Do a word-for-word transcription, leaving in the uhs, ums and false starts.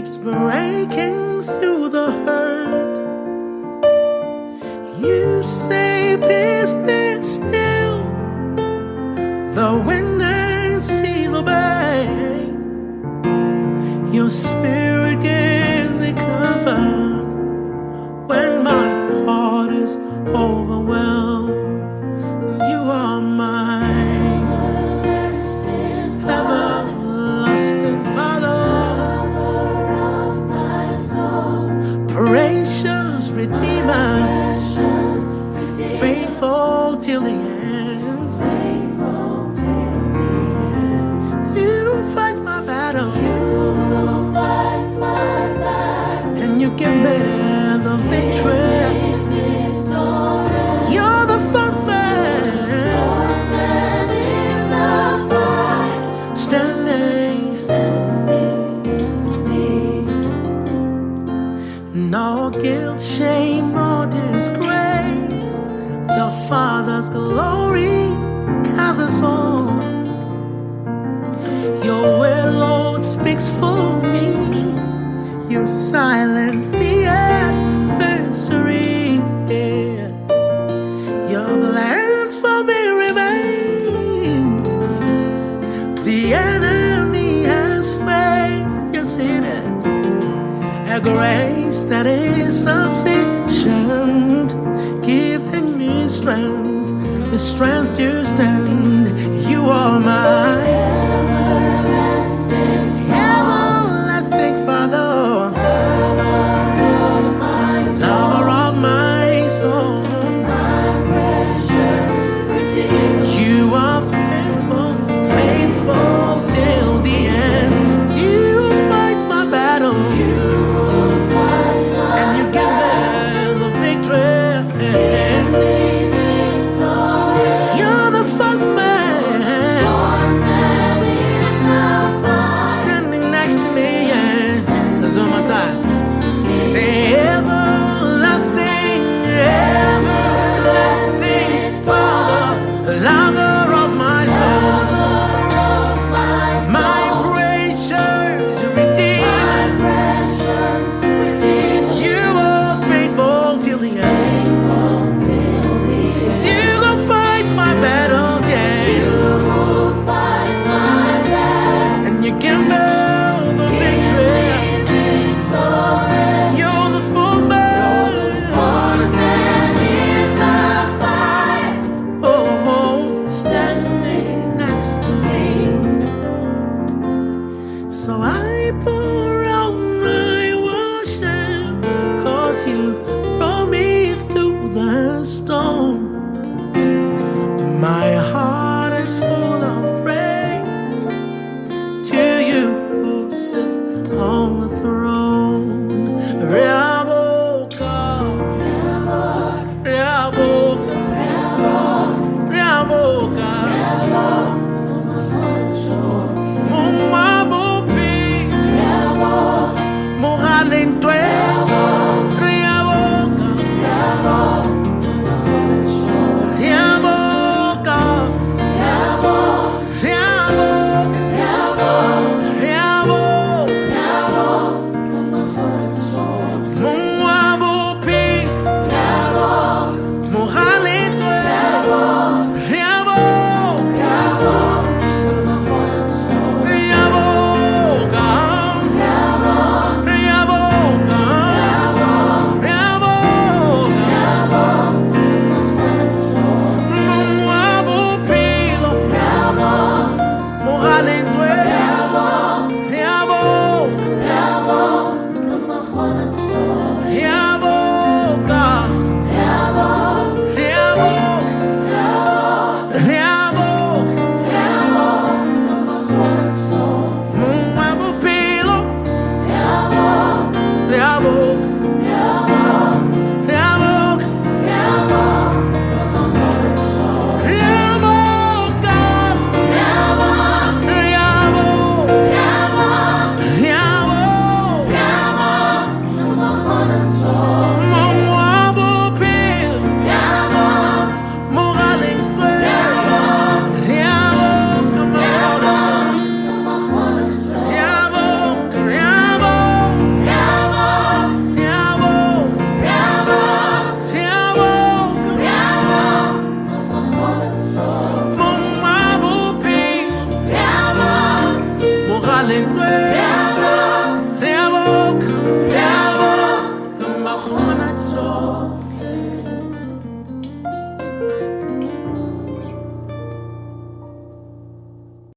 keeps breaking through the hurt. You say, peace, be still. The wind and seas obey. Your spirit gives me comfort when my heart is overwhelmed. You are mine, everlasting Father, everlasting Father, lover of my soul, precious Redeemer, precious Redeemer, faithful till the end. Faithful till the end. You fight my battle. You fight my battle, and you give me the victory. You're the fourth man, fourth man in the fight, standing, standing next to me. No guilt, shame, or disgrace. The Father's glory covers all. Your will, Lord, speaks for me. You silence the adversary. Your plans for me remain. The enemy has faith. You see that? A grace that is sufficient, giving me strength, the strength to stand. You are my everlasting, everlasting Father, lover of my soul, lover of my soul. You are faithful, faithful till the end. You fight my battle, you fight my and you give me the victory. You're the fourth man, standing next to me. Yeah. That's one more time. Say everlasting, everlasting Father, lover of my soul, my precious Redeemer. You are faithful till the end. You go fight my battles, yeah. And you give me the victory. You're the fourth man. So I pour out my worship, 'cause you brought me through the storm. My heart is full of praise to you who sits on the throne. Raboka, Raboka, Raboka, darling.